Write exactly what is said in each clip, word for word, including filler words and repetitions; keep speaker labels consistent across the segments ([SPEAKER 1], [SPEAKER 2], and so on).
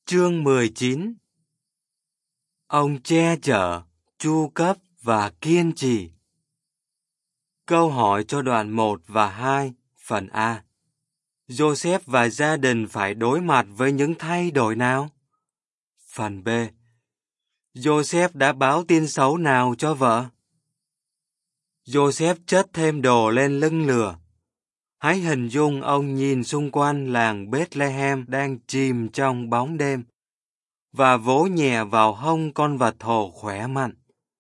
[SPEAKER 1] Chương mười chín. Ông che chở, chu cấp và kiên trì. Câu hỏi cho đoạn một và hai, phần A. Joseph và gia đình phải đối mặt với những thay đổi nào? Phần B. Joseph đã báo tin xấu nào cho vợ? Joseph chất thêm đồ lên lưng lừa. Hãy hình dung ông nhìn xung quanh làng Bethlehem đang chìm trong bóng đêm và vỗ nhẹ vào hông con vật thổ khỏe mạnh.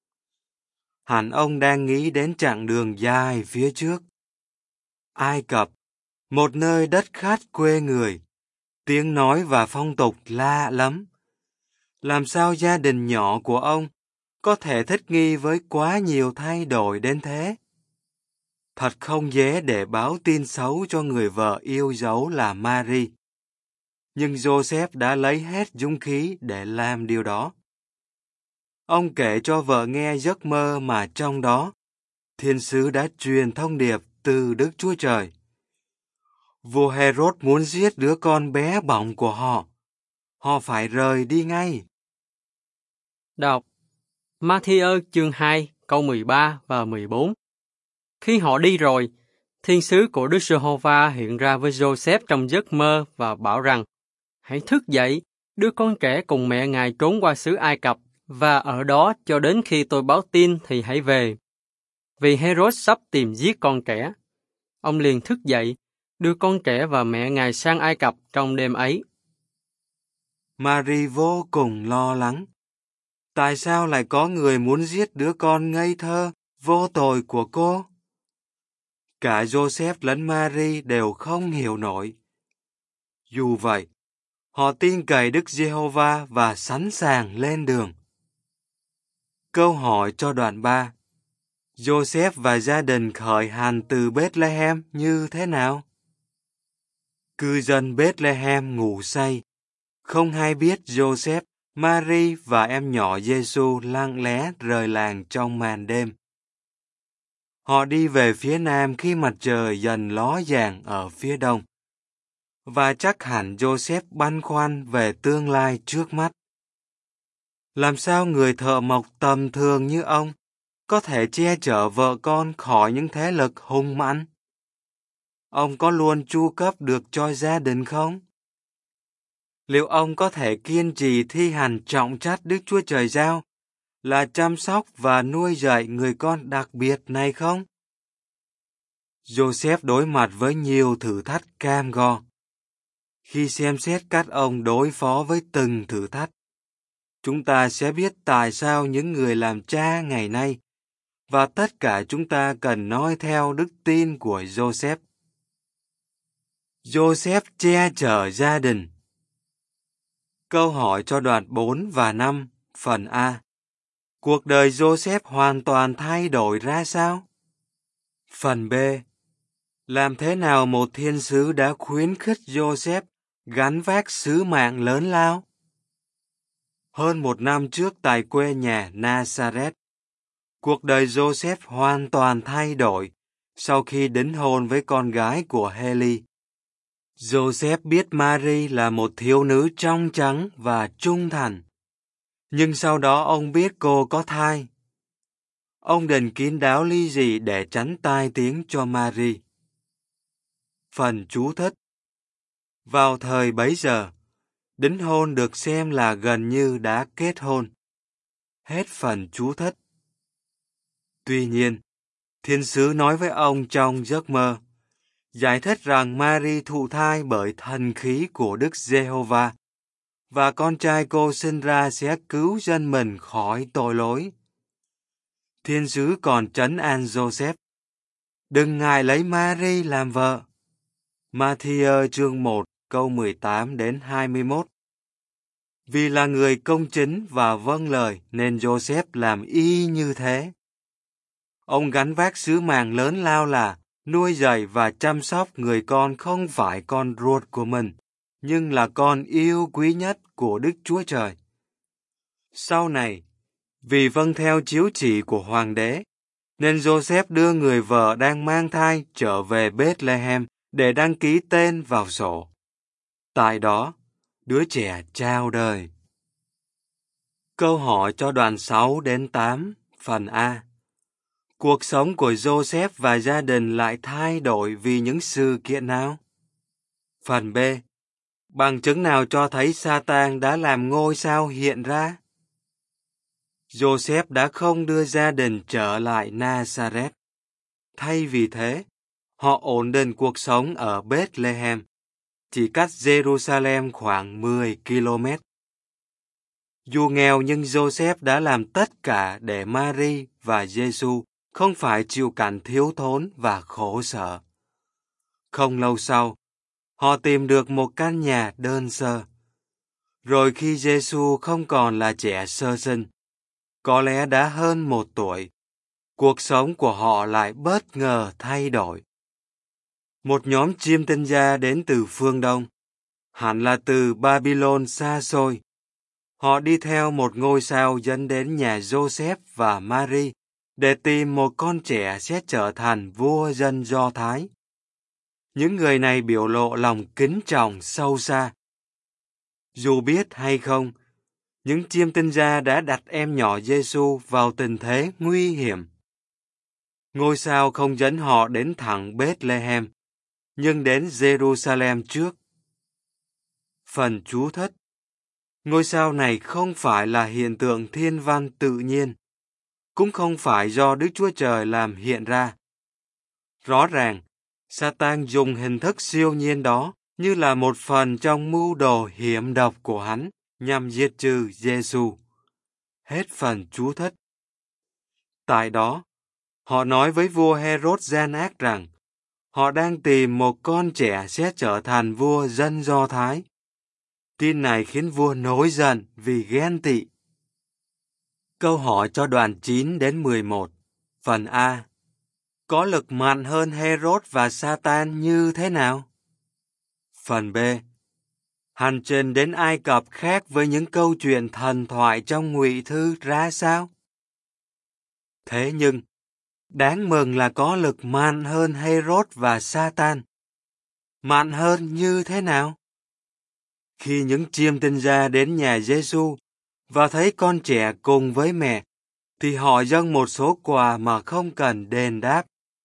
[SPEAKER 1] Hẳn ông đang nghĩ đến chặng đường dài phía trước. Ai Cập, một nơi đất khát quê người, tiếng nói và phong tục lạ lắm. Làm sao gia đình nhỏ của ông có thể thích nghi với quá nhiều thay đổi đến thế? Thật không dễ để báo tin xấu cho người vợ yêu dấu là Mary. Nhưng Joseph đã lấy hết dũng khí để làm điều đó. Ông kể cho vợ nghe giấc mơ mà trong đó, thiên sứ đã truyền thông điệp từ Đức Chúa Trời. Vua Herod muốn giết đứa con bé bỏng của họ. Họ phải rời đi ngay.
[SPEAKER 2] Đọc Ma-thi-ơ chương hai câu mười ba và mười bốn. Khi họ đi rồi, thiên sứ của Đức Giê-hô-va hiện ra với Joseph trong giấc mơ và bảo rằng: Hãy thức dậy, đứa con trẻ cùng mẹ ngài trốn qua xứ Ai Cập, và ở đó cho đến khi tôi báo tin thì hãy về. Vì Herod sắp tìm giết con trẻ. Ông liền thức dậy, đưa con trẻ và mẹ ngài sang Ai Cập trong đêm ấy.
[SPEAKER 1] Mary vô cùng lo lắng. Tại sao lại có người muốn giết đứa con ngây thơ, vô tội của cô? Cả Joseph lẫn Mary đều không hiểu nổi. Dù vậy, họ tin cậy Đức Giê-hô-va và sẵn sàng lên đường. Câu hỏi cho đoạn ba. Joseph và gia đình khởi hành từ Bethlehem như thế nào? Cư dân Bethlehem ngủ say, không hay biết Joseph, Mary và em nhỏ Giêsu lặng lẽ rời làng trong màn đêm. Họ đi về phía nam khi mặt trời dần ló dạng ở phía đông. Và chắc hẳn Joseph băn khoăn về tương lai trước mắt. Làm sao người thợ mộc tầm thường như ông có thể che chở vợ con khỏi những thế lực hung mãnh? Ông có luôn chu cấp được cho gia đình không? Liệu ông có thể kiên trì thi hành trọng trách Đức Chúa Trời giao là chăm sóc và nuôi dạy người con đặc biệt này không? Joseph đối mặt với nhiều thử thách cam go. Khi xem xét cách ông đối phó với từng thử thách, chúng ta sẽ biết tại sao những người làm cha ngày nay và tất cả chúng ta cần noi theo đức tin của Joseph. Joseph che chở gia đình. Câu hỏi cho đoạn bốn và năm, phần A. Cuộc đời Joseph hoàn toàn thay đổi ra sao? Phần B. Làm thế nào một thiên sứ đã khuyến khích Joseph gánh vác sứ mạng lớn lao? Hơn một năm trước tại quê nhà Nazareth, cuộc đời Joseph hoàn toàn thay đổi sau khi đính hôn với con gái của Heli. Joseph biết Mary là một thiếu nữ trong trắng và trung thành, nhưng sau đó ông biết cô có thai. Ông định kín đáo ly dị để tránh tai tiếng cho Mary. Phần chú thích. Vào thời bấy giờ, đính hôn được xem là gần như đã kết hôn. Hết phần chú thích. Tuy nhiên, thiên sứ nói với ông trong giấc mơ, giải thích rằng Mary thụ thai bởi thần khí của Đức Giê-hô-va, và con trai cô sinh ra sẽ cứu dân mình khỏi tội lỗi. Thiên sứ còn trấn an Joseph: Đừng ngại lấy Mary làm vợ. Ma-thi-ơ chương một câu mười tám đến hai mươi mốt. Vì là người công chính và vâng lời nên Joseph làm y như thế. Ông gánh vác sứ mạng lớn lao là nuôi dạy và chăm sóc người con không phải con ruột của mình, nhưng là con yêu quý nhất của Đức Chúa Trời. Sau này, vì vâng theo chiếu chỉ của hoàng đế, nên Joseph đưa người vợ đang mang thai trở về Bethlehem để đăng ký tên vào sổ. Tại đó, đứa trẻ chào đời. Câu hỏi cho đoạn sáu đến tám, phần A. Cuộc sống của Joseph và gia đình lại thay đổi vì những sự kiện nào? Phần B. Bằng chứng nào cho thấy Satan đã làm ngôi sao hiện ra? Joseph đã không đưa gia đình trở lại Nazareth. Thay vì thế, họ ổn định cuộc sống ở Bethlehem, chỉ cách Jerusalem khoảng mười ki lô mét. Dù nghèo nhưng Joseph đã làm tất cả để Mary và Giêsu không phải chịu cảnh thiếu thốn và khổ sở. Không lâu sau, họ tìm được một căn nhà đơn sơ. Rồi khi Giêsu không còn là trẻ sơ sinh, có lẽ đã hơn một tuổi, cuộc sống của họ lại bất ngờ thay đổi. Một nhóm chiêm tinh gia đến từ phương Đông, hẳn là từ Babylon xa xôi. Họ đi theo một ngôi sao dẫn đến nhà Joseph và Mary để tìm một con trẻ sẽ trở thành vua dân Do Thái. Những người này biểu lộ lòng kính trọng sâu xa. Dù biết hay không, những chiêm tinh gia đã đặt em nhỏ Giêsu vào tình thế nguy hiểm. Ngôi sao không dẫn họ đến thẳng Bethlehem, nhưng đến Jerusalem trước. Phần chú thích. Ngôi sao này không phải là hiện tượng thiên văn tự nhiên, cũng không phải do Đức Chúa Trời làm hiện ra. Rõ ràng, Satan dùng hình thức siêu nhiên đó như là một phần trong mưu đồ hiểm độc của hắn nhằm diệt trừ Giêsu. Hết phần chú thích. Tại đó, họ nói với vua Herod gian ác rằng họ đang tìm một con trẻ sẽ trở thành vua dân Do Thái. Tin này khiến vua nổi giận vì ghen tị. Câu hỏi cho đoạn chín đến mười một, phần A. Có lực mạnh hơn Herod và Satan như thế nào? Phần B. Hành trình đến Ai Cập khác với những câu chuyện thần thoại trong Ngụy Thư ra sao? Thế nhưng, đáng mừng là có lực mạnh hơn Herod và Satan. Mạnh hơn như thế nào? Khi những chiêm tinh gia đến nhà Giêsu và thấy con trẻ cùng với mẹ, thì họ dâng một số quà mà không cần đền đáp.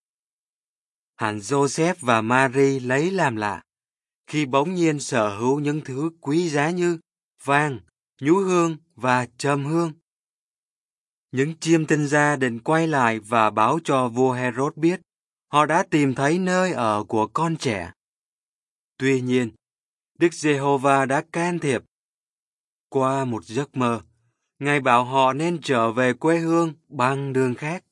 [SPEAKER 1] Hẳn Joseph và Mary lấy làm lạ, khi bỗng nhiên sở hữu những thứ quý giá như vàng, nhũ hương và trầm hương. Những chiêm tinh gia định quay lại và báo cho vua Herod biết họ đã tìm thấy nơi ở của con trẻ. Tuy nhiên, Đức Giê-hô-va đã can thiệp. Qua một giấc mơ, Ngài bảo họ nên trở về quê hương bằng đường khác.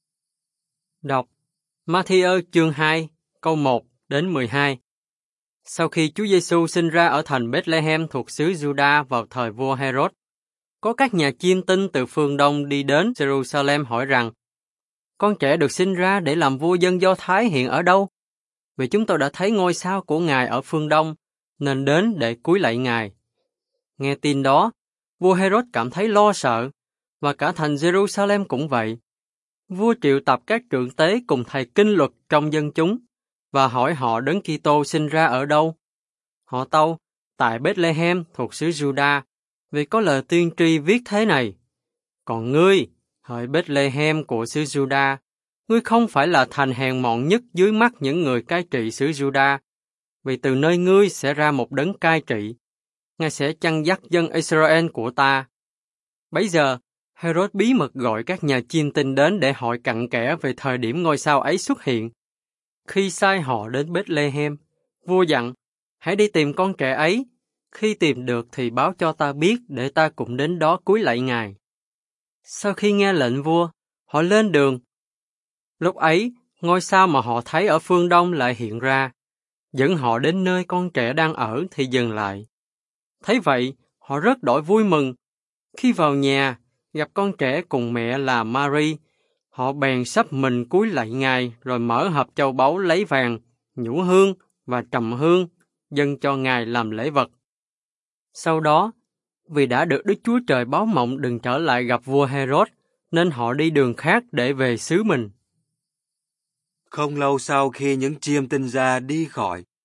[SPEAKER 2] Đọc Ma-thi-ơ chương hai, câu một đến mười hai. Sau khi Chúa Giêsu sinh ra ở thành Bethlehem thuộc xứ Juda vào thời vua Herod, có các nhà chiêm tinh từ phương Đông đi đến Jerusalem hỏi rằng, con trẻ được sinh ra để làm vua dân Do Thái hiện ở đâu? Vì chúng tôi đã thấy ngôi sao của Ngài ở phương Đông, nên đến để cúi lạy Ngài. Nghe tin đó, vua Herod cảm thấy lo sợ, và cả thành Jerusalem cũng vậy. Vua triệu tập các trưởng tế cùng thầy kinh luật trong dân chúng, và hỏi họ Đấng Kitô sinh ra ở đâu. Họ tâu, tại Bethlehem thuộc xứ Juda, vì có lời tiên tri viết thế này: Còn ngươi, hỡi Bethlehem của xứ Juda, ngươi không phải là thành hèn mọn nhất dưới mắt những người cai trị xứ Juda, vì từ nơi ngươi sẽ ra một đấng cai trị. Ngài sẽ chăn dắt dân Israel của ta. Bấy giờ, Herod bí mật gọi các nhà chiêm tinh đến để hỏi cặn kẽ về thời điểm ngôi sao ấy xuất hiện. Khi sai họ đến Bethlehem, vua dặn, hãy đi tìm con trẻ ấy. Khi tìm được thì báo cho ta biết để ta cũng đến đó cúi lạy Ngài. Sau khi nghe lệnh vua, họ lên đường. Lúc ấy, ngôi sao mà họ thấy ở phương Đông lại hiện ra, dẫn họ đến nơi con trẻ đang ở thì dừng lại. Thấy vậy, họ rất đổi vui mừng. Khi vào nhà, gặp con trẻ cùng mẹ là Mary, họ bèn sắp mình cúi lạy Ngài rồi mở hộp châu báu lấy vàng, nhũ hương và trầm hương, dâng cho Ngài làm lễ vật. Sau đó, vì đã được Đức Chúa Trời báo mộng đừng trở lại gặp vua Herod, nên họ đi đường khác để về xứ mình.
[SPEAKER 1] Không lâu sau khi những chiêm tinh gia đi khỏi,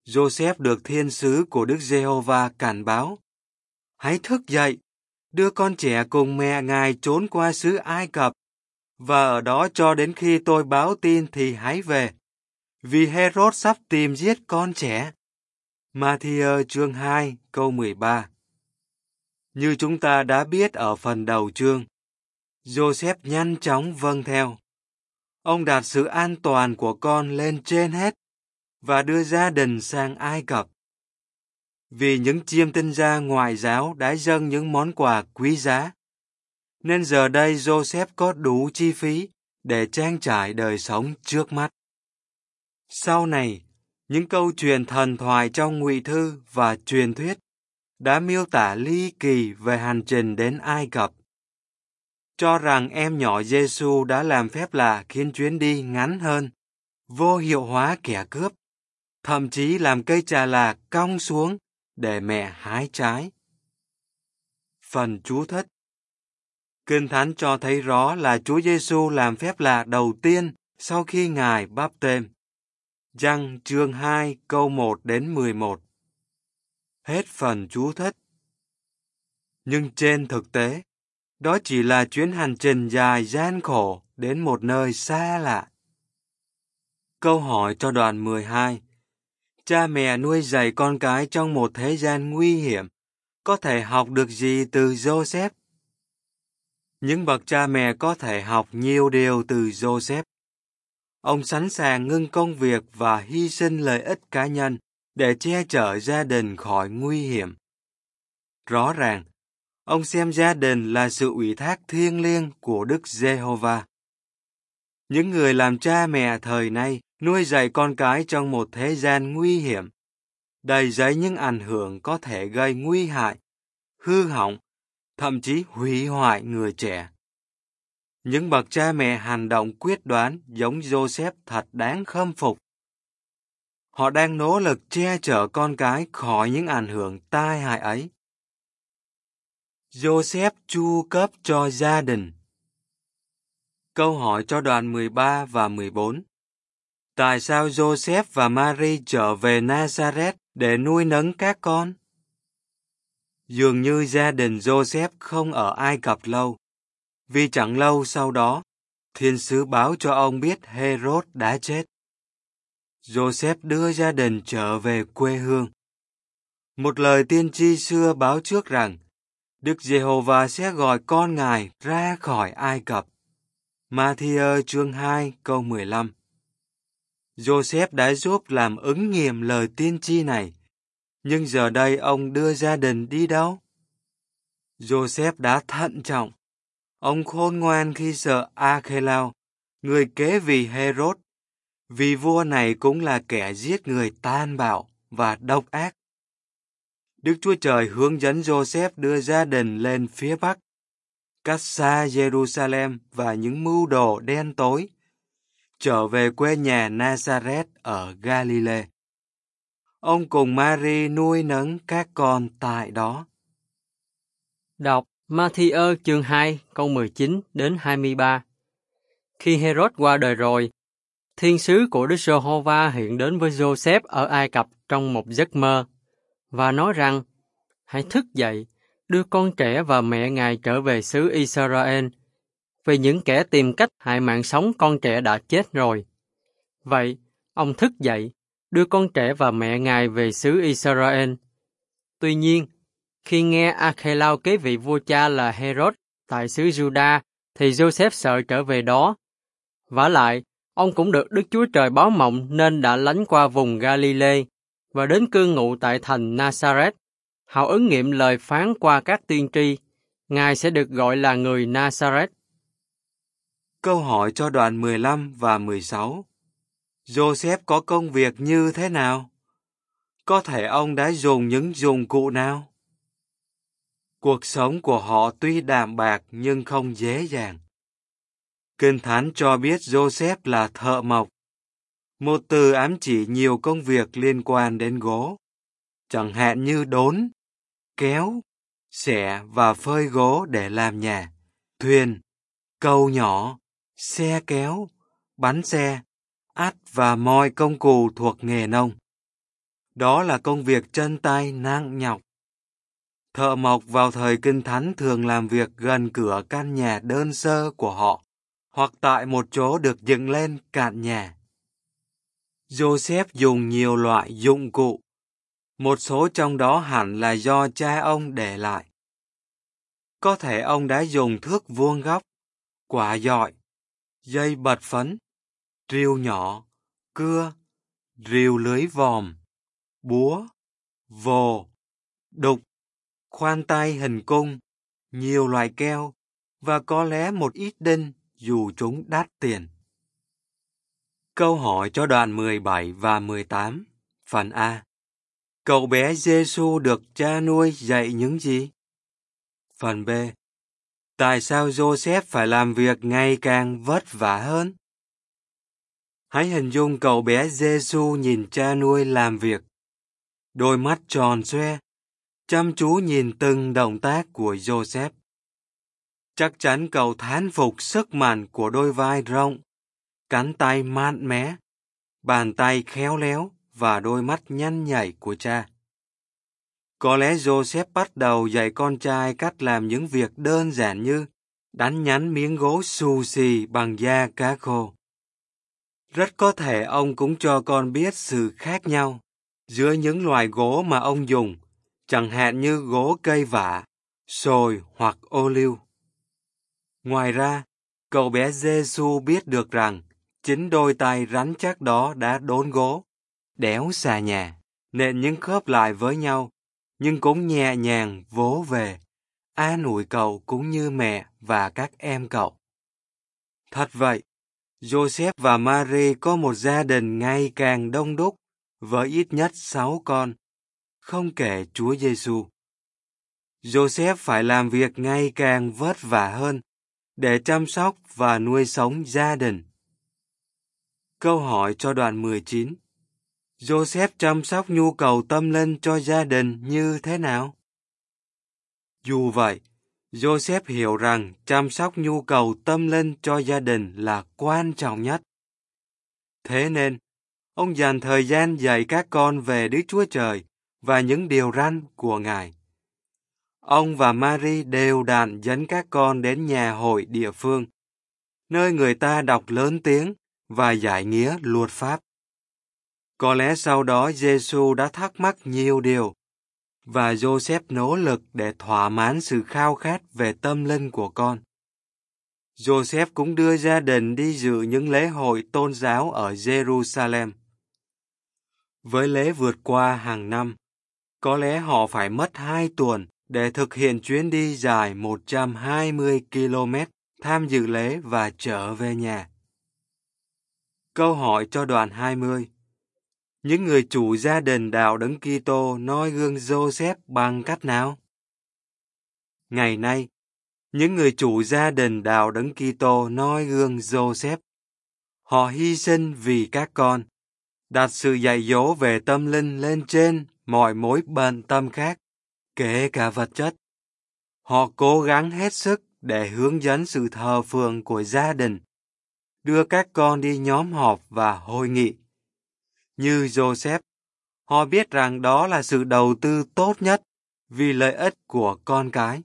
[SPEAKER 1] Joseph được thiên sứ của Đức Giê-hô-va cảnh báo: hãy thức dậy, đưa con trẻ cùng mẹ ngài trốn qua xứ Ai Cập, và ở đó cho đến khi tôi báo tin thì hãy về, vì Hê-rốt sắp tìm giết con trẻ. Ma-thi-ơ chương hai câu mười ba. Như chúng ta đã biết ở phần đầu chương, Joseph nhanh chóng vâng theo. Ông đặt sự an toàn của con lên trên hết và đưa gia đình sang Ai Cập. Vì những chiêm tinh gia ngoại giáo đã dâng những món quà quý giá, nên giờ đây Joseph có đủ chi phí để trang trải đời sống trước mắt. Sau này, những câu chuyện thần thoại trong ngụy thư và truyền thuyết đã miêu tả ly kỳ về hành trình đến Ai Cập, cho rằng em nhỏ Giêsu đã làm phép lạ khiến chuyến đi ngắn hơn, vô hiệu hóa kẻ cướp, thậm chí làm cây trà lạc cong xuống để mẹ hái trái. Phần chú thích. Kinh Thánh cho thấy rõ là Chúa Giêsu làm phép lạ đầu tiên sau khi Ngài báp têm. Giăng chương hai câu một đến mười một. Hết phần chú thích. Nhưng trên thực tế, đó chỉ là chuyến hành trình dài gian khổ đến một nơi xa lạ. Câu hỏi cho đoạn mười hai. Cha mẹ nuôi dạy con cái trong một thế gian nguy hiểm, có thể học được gì từ Joseph? Những bậc cha mẹ có thể học nhiều điều từ Joseph. Ông sẵn sàng ngưng công việc và hy sinh lợi ích cá nhân để che chở gia đình khỏi nguy hiểm. Rõ ràng, ông xem gia đình là sự ủy thác thiêng liêng của Đức Giê-hô-va. Những người làm cha mẹ thời nay nuôi dạy con cái trong một thế gian nguy hiểm, đầy dẫy những ảnh hưởng có thể gây nguy hại, hư hỏng, thậm chí hủy hoại người trẻ. Những bậc cha mẹ hành động quyết đoán giống Joseph thật đáng khâm phục. Họ đang nỗ lực che chở con cái khỏi những ảnh hưởng tai hại ấy. Joseph chu cấp cho gia đình. Câu hỏi cho đoạn mười ba và mười bốn. Tại sao Joseph và Mary trở về Nazareth để nuôi nấng các con? Dường như gia đình Joseph không ở Ai Cập lâu, vì chẳng lâu sau đó, thiên sứ báo cho ông biết Hê-rốt đã chết. Joseph đưa gia đình trở về quê hương. Một lời tiên tri xưa báo trước rằng Đức Giê-hô-va sẽ gọi con Ngài ra khỏi Ai Cập. Ma-thi-ơ chương hai câu mười lăm. Joseph đã giúp làm ứng nghiệm lời tiên tri này, nhưng giờ đây ông đưa gia đình đi đâu? Joseph đã thận trọng. Ông khôn ngoan khi sợ A-khê-lao, người kế vị Hê-rốt, vì vua này cũng là kẻ giết người tàn bạo và độc ác. Đức Chúa Trời hướng dẫn Joseph đưa gia đình lên phía Bắc, cách xa Jerusalem và những mưu đồ đen tối, trở về quê nhà Nazareth ở Galilee. Ông cùng Mary nuôi nấng các con tại đó.
[SPEAKER 2] Đọc Ma-thi-ơ chương hai câu mười chín đến hai mươi ba. Khi Hê-rốt qua đời rồi, thiên sứ của Đức Giê-hô-va hiện đến với Joseph ở Ai Cập trong một giấc mơ và nói rằng: hãy thức dậy, đưa con trẻ và mẹ ngài trở về xứ Israel, vì những kẻ tìm cách hại mạng sống con trẻ đã chết rồi. Vậy, ông thức dậy, đưa con trẻ và mẹ ngài về xứ Israel. Tuy nhiên, khi nghe A-khê-lao kế vị vua cha là Hê-rốt tại xứ Juda, thì Joseph sợ trở về đó. Vả lại, ông cũng được Đức Chúa Trời báo mộng nên đã lánh qua vùng Galilee và đến cư ngụ tại thành Nazareth, hào ứng nghiệm lời phán qua các tiên tri, Ngài sẽ được gọi là người Nazareth.
[SPEAKER 1] Câu hỏi cho đoạn mười lăm và mười sáu. Joseph có công việc như thế nào? Có thể ông đã dùng những dụng cụ nào? Cuộc sống của họ tuy đạm bạc nhưng không dễ dàng. Kinh Thánh cho biết Joseph là thợ mộc, một từ ám chỉ nhiều công việc liên quan đến gỗ, chẳng hạn như đốn, kéo, xẻ và phơi gỗ để làm nhà, thuyền, cầu nhỏ, xe kéo, bánh xe, ắt và mọi công cụ thuộc nghề nông. Đó là công việc chân tay nặng nhọc. Thợ mộc vào thời Kinh Thánh thường làm việc gần cửa căn nhà đơn sơ của họ, hoặc tại một chỗ được dựng lên cạnh nhà. Joseph dùng nhiều loại dụng cụ, một số trong đó hẳn là do cha ông để lại. Có thể ông đã dùng thước vuông góc, quả dọi, dây bật phấn, rìu nhỏ, cưa, rìu lưới vòm, búa, vồ, đục, khoan tay hình cung, nhiều loại keo và có lẽ một ít đinh dù chúng đắt tiền. Câu hỏi cho đoạn mười bảy và mười tám, phần A. Cậu bé Giê-xu được cha nuôi dạy những gì? Phần B. Tại sao Joseph phải làm việc ngày càng vất vả hơn? Hãy hình dung cậu bé Giê-xu nhìn cha nuôi làm việc. Đôi mắt tròn xoe, chăm chú nhìn từng động tác của Joseph. Chắc chắn cậu thán phục sức mạnh của đôi vai rộng, cánh tay mát mẻ, bàn tay khéo léo và đôi mắt nhanh nhạy của cha. Có lẽ Joseph bắt đầu dạy con trai cách làm những việc đơn giản như đánh nhánh miếng gỗ xù xì bằng da cá khô. Rất có thể ông cũng cho con biết sự khác nhau giữa những loài gỗ mà ông dùng, chẳng hạn như gỗ cây vả, sồi hoặc ô liu. Ngoài ra, cậu bé Giê-xu biết được rằng chính đôi tay rắn chắc đó đã đốn gỗ, đẽo xà nhà, nện những khớp lại với nhau, nhưng cũng nhẹ nhàng vỗ về, an ủi cậu cũng như mẹ và các em cậu. Thật vậy, Joseph và Mary có một gia đình ngày càng đông đúc, với ít nhất sáu con, không kể Chúa Giêsu. Joseph phải làm việc ngày càng vất vả hơn để chăm sóc và nuôi sống gia đình. Câu hỏi cho đoạn mười chín. Joseph chăm sóc nhu cầu tâm linh cho gia đình như thế nào? Dù vậy, Joseph hiểu rằng chăm sóc nhu cầu tâm linh cho gia đình là quan trọng nhất. Thế nên, ông dành thời gian dạy các con về Đức Chúa Trời và những điều răn của Ngài. Ông và Mary đều đặn dẫn các con đến nhà hội địa phương, nơi người ta đọc lớn tiếng và giải nghĩa luật pháp. Có lẽ sau đó Giê-xu đã thắc mắc nhiều điều, và Joseph nỗ lực để thỏa mãn sự khao khát về tâm linh của con. Joseph cũng đưa gia đình đi dự những lễ hội tôn giáo ở Jerusalem. Với lễ vượt qua hàng năm, có lẽ họ phải mất hai tuần để thực hiện chuyến đi dài một trăm hai mươi ki lô mét, tham dự lễ và trở về nhà. Câu hỏi cho đoạn hai mươi. Những người chủ gia đình đạo Đấng Kitô noi gương Joseph bằng cách nào? Ngày nay, những người chủ gia đình đạo Đấng Kitô noi gương Joseph. Họ hy sinh vì các con, đặt sự dạy dỗ về tâm linh lên trên mọi mối bận tâm khác, kể cả vật chất. Họ cố gắng hết sức để hướng dẫn sự thờ phượng của gia đình, đưa các con đi nhóm họp và hội nghị. Như Joseph, họ biết rằng đó là sự đầu tư tốt nhất vì lợi ích của con cái.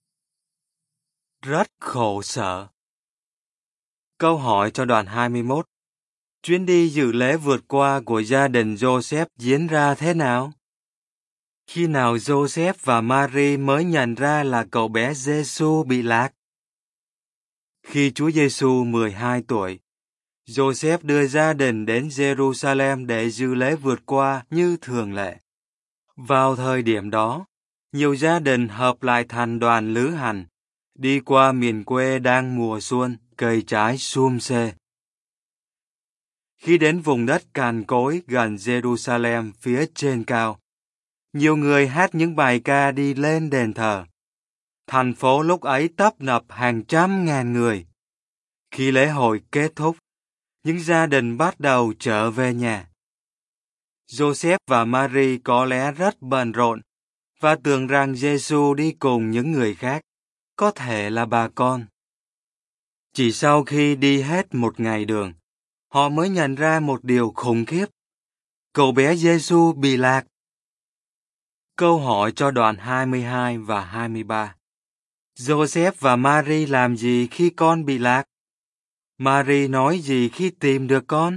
[SPEAKER 1] Rất khổ sở. Câu hỏi cho đoạn hai mươi mốt. Chuyến đi dự lễ vượt qua của gia đình Joseph diễn ra thế nào? Khi nào Joseph và Mary mới nhận ra là cậu bé Giê-xu bị lạc? Khi Chúa Giêsu mười hai tuổi, Joseph đưa gia đình đến Jerusalem để dự lễ vượt qua như thường lệ. Vào thời điểm đó, nhiều gia đình hợp lại thành đoàn lữ hành, đi qua miền quê đang mùa xuân, cây trái sum xê. Khi đến vùng đất cằn cỗi gần Jerusalem phía trên cao, nhiều người hát những bài ca đi lên đền thờ. Thành phố lúc ấy tấp nập hàng trăm ngàn người. Khi lễ hội kết thúc, những gia đình bắt đầu trở về nhà. Joseph và Mary có lẽ rất bận rộn và tưởng rằng Giêsu đi cùng những người khác, có thể là bà con. Chỉ sau khi đi hết một ngày đường, họ mới nhận ra một điều khủng khiếp. cậu bé Giêsu bị lạc? Câu hỏi cho đoạn hai mươi hai và hai mươi ba. Joseph và Mary làm gì khi con bị lạc? Mary nói gì khi tìm được con?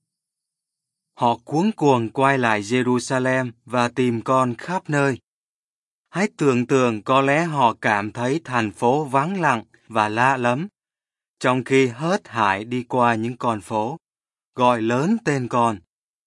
[SPEAKER 1] Họ cuống cuồng quay lại Jerusalem và tìm con khắp nơi. Hãy tưởng tượng có lẽ họ cảm thấy thành phố vắng lặng và lạ lắm, trong khi hớt hải đi qua những con phố, gọi lớn tên con.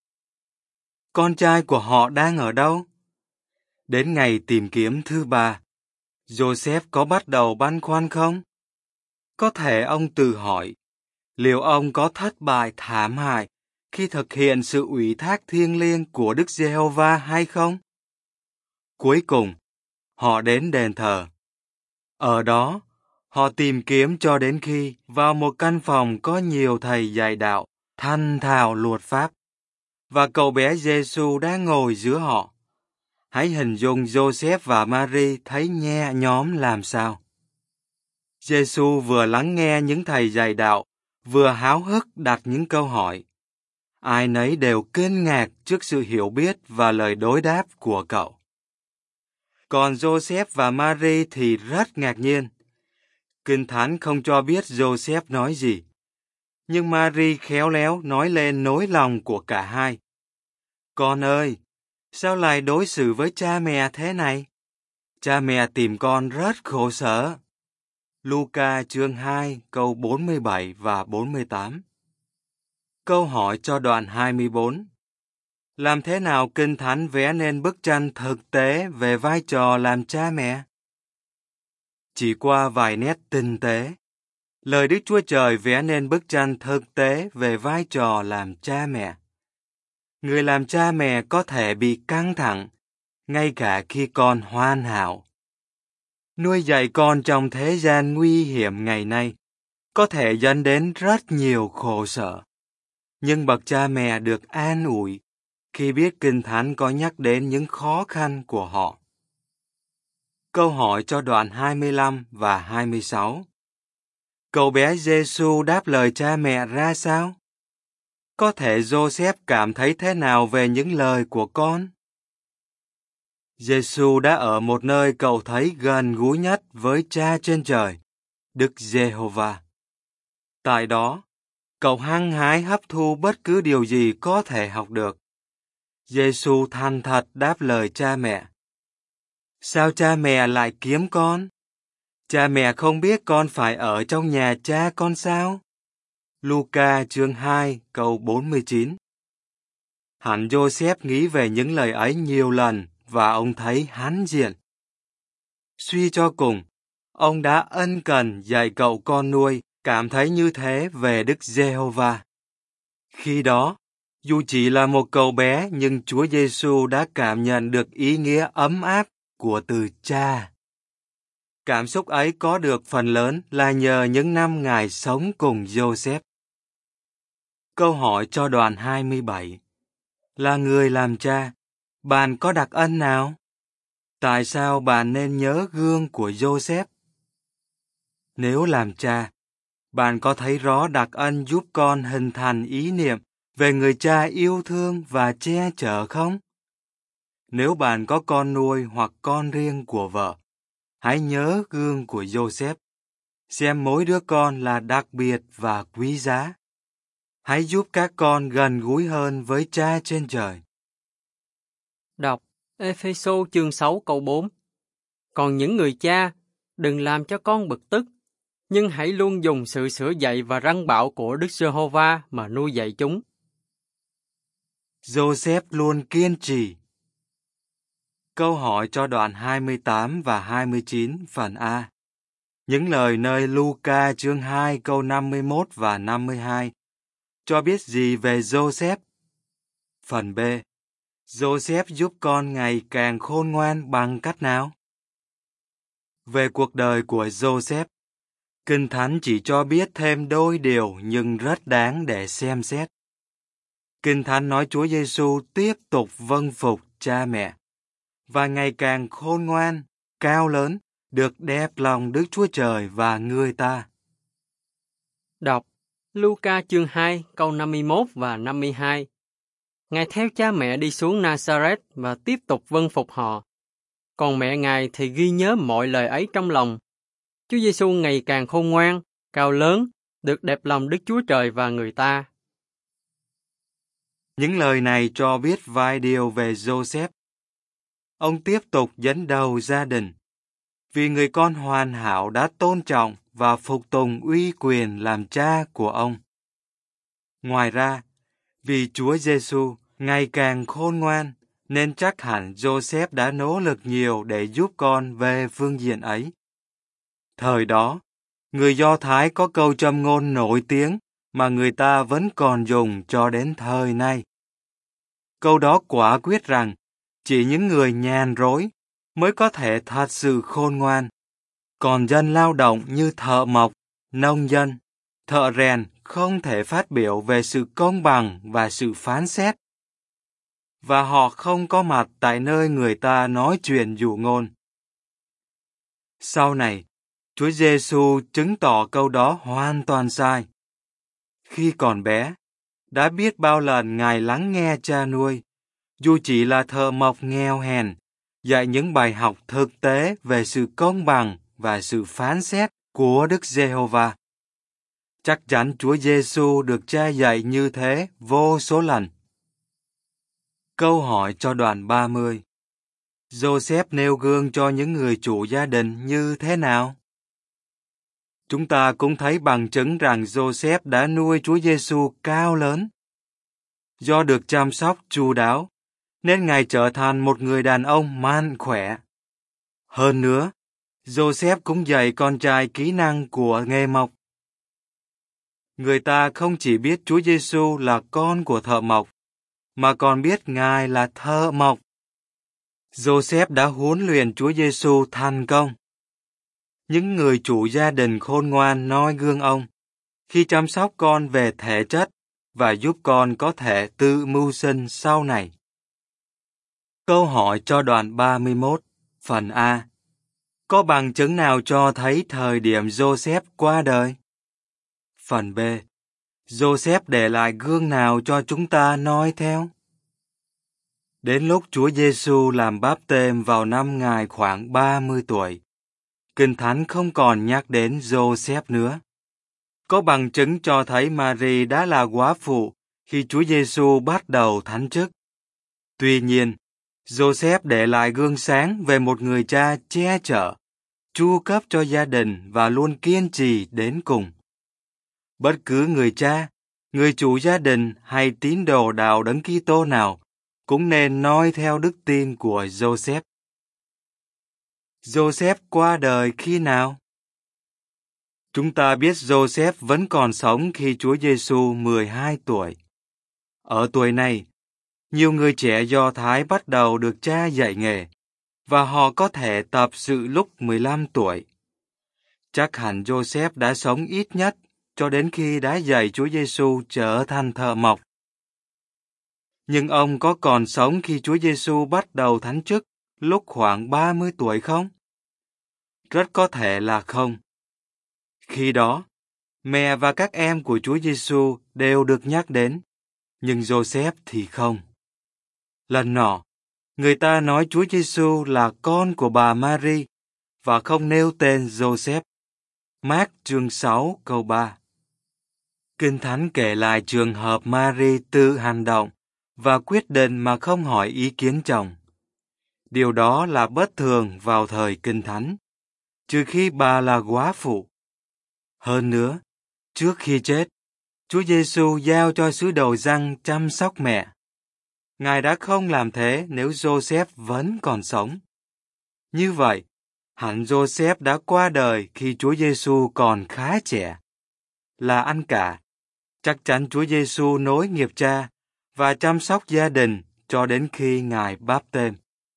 [SPEAKER 1] Con trai của họ đang ở đâu? Đến ngày tìm kiếm thứ ba, Joseph có bắt đầu băn khoăn không? Có thể ông tự hỏi, liệu ông có thất bại thảm hại khi thực hiện sự ủy thác thiêng liêng của Đức Giê-hô-va hay không? Cuối cùng, họ đến đền thờ. Ở đó, họ tìm kiếm cho đến khi vào một căn phòng có nhiều thầy dạy đạo, thanh thạo luật pháp, và cậu bé Giêsu đang ngồi giữa họ. Hãy hình dung Joseph và Mary thấy nhẹ nhõm làm sao. Giêsu vừa lắng nghe những thầy dạy đạo, vừa háo hức đặt những câu hỏi. Ai nấy đều kinh ngạc trước sự hiểu biết và lời đối đáp của cậu. Còn Joseph và Mary thì rất ngạc nhiên. Kinh Thánh không cho biết Joseph nói gì, nhưng Mary khéo léo nói lên nỗi lòng của cả hai. Con ơi, sao lại đối xử với cha mẹ thế này? Cha mẹ tìm con rất khổ sở. Luca chương hai câu bốn mươi bảy và bốn mươi tám. Câu hỏi cho đoạn hai mươi bốn. Làm thế nào Kinh Thánh vẽ nên bức tranh thực tế về vai trò làm cha mẹ? Chỉ qua vài nét tinh tế, lời Đức Chúa Trời vẽ nên bức tranh thực tế về vai trò làm cha mẹ. Người làm cha mẹ có thể bị căng thẳng, ngay cả khi con hoàn hảo. Nuôi dạy con trong thế gian nguy hiểm ngày nay có thể dẫn đến rất nhiều khổ sở. Nhưng bậc cha mẹ được an ủi khi biết Kinh Thánh có nhắc đến những khó khăn của họ. Câu hỏi cho đoạn hai mươi lăm và hai mươi sáu. Cậu bé Giêsu đáp lời cha mẹ ra sao? Có thể Joseph cảm thấy thế nào về những lời của con? Giêsu đã ở một nơi cậu thấy gần gũi nhất với Cha trên trời, Đức Giê-hô-va. Tại đó, cậu hăng hái hấp thu bất cứ điều gì có thể học được. Giêsu thành thật đáp lời cha mẹ. Sao cha mẹ lại kiếm con? Cha mẹ không biết con phải ở trong nhà cha con sao? Luca chương hai câu bốn mươi chín. Hẳn Joseph nghĩ về những lời ấy nhiều lần và ông thấy hãnh diện. Suy cho cùng, ông đã ân cần dạy cậu con nuôi cảm thấy như thế về Đức Giê-hô-va. Khi đó, dù chỉ là một cậu bé nhưng Chúa Giêsu đã cảm nhận được ý nghĩa ấm áp của từ cha. Cảm xúc ấy có được phần lớn là nhờ những năm Ngài sống cùng Joseph. Câu hỏi cho đoạn hai mươi bảy. Là người làm cha, bạn có đặc ân nào? Tại sao bạn nên nhớ gương của Joseph? Nếu làm cha, bạn có thấy rõ đặc ân giúp con hình thành ý niệm về người cha yêu thương và che chở không? Nếu bạn có con nuôi hoặc con riêng của vợ, hãy nhớ gương của Joseph, xem mỗi đứa con là đặc biệt và quý giá. Hãy giúp các con gần gũi hơn với Cha trên trời.
[SPEAKER 2] Đọc Ê-phê-sô chương sáu câu bốn. Còn những người cha, đừng làm cho con bực tức, nhưng hãy luôn dùng sự sửa dạy và răn bảo của Đức Giê-hô-va mà nuôi dạy chúng.
[SPEAKER 1] Joseph luôn kiên trì. Câu hỏi cho đoạn hai mươi tám và hai mươi chín phần A. Những lời nơi Luca chương hai câu năm mươi mốt và năm mươi hai cho biết gì về Joseph? Phần B. Joseph giúp con ngày càng khôn ngoan bằng cách nào? Về cuộc đời của Joseph, Kinh Thánh chỉ cho biết thêm đôi điều nhưng rất đáng để xem xét. Kinh Thánh nói Chúa Giêsu tiếp tục vâng phục cha mẹ và ngày càng khôn ngoan, cao lớn, được đẹp lòng Đức Chúa Trời và người ta.
[SPEAKER 2] Đọc Luca chương hai câu năm mươi mốt và năm mươi hai. Ngài theo cha mẹ đi xuống Nazareth và tiếp tục vâng phục họ. Còn mẹ Ngài thì ghi nhớ mọi lời ấy trong lòng. Chúa Giêsu ngày càng khôn ngoan, cao lớn, được đẹp lòng Đức Chúa Trời và người ta.
[SPEAKER 1] Những lời này cho biết vài điều về Joseph. Ông tiếp tục dẫn đầu gia đình, vì người con hoàn hảo đã tôn trọng và phục tùng uy quyền làm cha của ông. Ngoài ra, vì Chúa Giêsu ngày càng khôn ngoan, nên chắc hẳn Joseph đã nỗ lực nhiều để giúp con về phương diện ấy. Thời đó, người Do Thái có câu châm ngôn nổi tiếng mà người ta vẫn còn dùng cho đến thời nay. Câu đó quả quyết rằng chỉ những người nhàn rỗi mới có thể thật sự khôn ngoan, còn dân lao động như thợ mộc, nông dân, thợ rèn không thể phát biểu về sự công bằng và sự phán xét. Và họ không có mặt tại nơi người ta nói chuyện dụ ngôn. Sau này, Chúa Giêsu chứng tỏ câu đó hoàn toàn sai. Khi còn bé, đã biết bao lần Ngài lắng nghe cha nuôi, dù chỉ là thợ mộc nghèo hèn, dạy những bài học thực tế về sự công bằng và sự phán xét của Đức Giê-hô-va. Chắc chắn Chúa Giêsu được cha dạy như thế vô số lần. Câu hỏi cho đoạn ba mươi. Joseph nêu gương cho những người chủ gia đình như thế nào? Chúng ta cũng thấy bằng chứng rằng Joseph đã nuôi Chúa Giêsu cao lớn. Do được chăm sóc chu đáo, nên Ngài trở thành một người đàn ông mạnh khỏe. Hơn nữa, Joseph cũng dạy con trai kỹ năng của nghề mộc. Người ta không chỉ biết Chúa Giêsu là con của thợ mộc, mà còn biết Ngài là thợ mộc. Joseph đã huấn luyện Chúa Giêsu thành công. Những người chủ gia đình khôn ngoan noi gương ông khi chăm sóc con về thể chất và giúp con có thể tự mưu sinh sau này. Câu hỏi cho đoạn ba mươi mốt, phần A. Có bằng chứng nào cho thấy thời điểm Joseph qua đời? Phần B. Joseph để lại gương nào cho chúng ta noi theo? Đến lúc Chúa Giêsu làm báp têm vào năm Ngài khoảng ba mươi tuổi, Kinh Thánh không còn nhắc đến Joseph nữa. Có bằng chứng cho thấy Mary đã là góa phụ khi Chúa Giêsu bắt đầu thánh chức. Tuy nhiên, Joseph để lại gương sáng về một người cha che chở, chu cấp cho gia đình và luôn kiên trì đến cùng. Bất cứ người cha, người chủ gia đình hay tín đồ đạo Đấng Kitô nào cũng nên noi theo đức tin của Joseph. Joseph qua đời khi nào? Chúng ta biết Joseph vẫn còn sống khi Chúa Giêsu mười hai tuổi. Ở tuổi này, nhiều người trẻ Do Thái bắt đầu được cha dạy nghề, và họ có thể tập sự lúc mười lăm tuổi. Chắc hẳn Joseph đã sống ít nhất cho đến khi đã dạy Chúa Giêsu trở thành thợ mộc. Nhưng ông có còn sống khi Chúa Giêsu bắt đầu thánh chức lúc khoảng ba mươi tuổi không? Rất có thể là không. Khi đó, mẹ và các em của Chúa Giêsu đều được nhắc đến, nhưng Joseph thì không. Lần nọ, người ta nói Chúa Giêsu là con của bà Mary và không nêu tên Joseph. Mác chương sáu câu ba. Kinh Thánh kể lại trường hợp Mary tự hành động và quyết định mà không hỏi ý kiến chồng. Điều đó là bất thường vào thời Kinh Thánh, trừ khi bà là góa phụ. Hơn nữa, trước khi chết, Chúa Giêsu giao cho sứ đồ Giăng chăm sóc mẹ. Ngài đã không làm thế nếu Joseph vẫn còn sống. Như vậy, hẳn Joseph đã qua đời khi Chúa Giêsu còn khá trẻ. Là anh cả, chắc chắn Chúa Giêsu nối nghiệp cha và chăm sóc gia đình cho đến khi Ngài báp têm.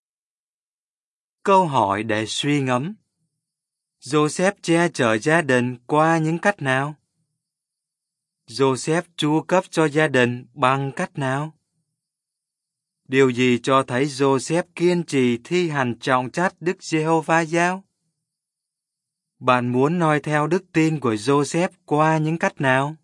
[SPEAKER 1] Câu hỏi để suy ngẫm. Joseph che chở gia đình qua những cách nào? Joseph chu cấp cho gia đình bằng cách nào? Điều gì cho thấy Joseph kiên trì thi hành trọng trách Đức Giê-hô-va giao? Bạn muốn noi theo đức tin của Joseph qua những cách nào?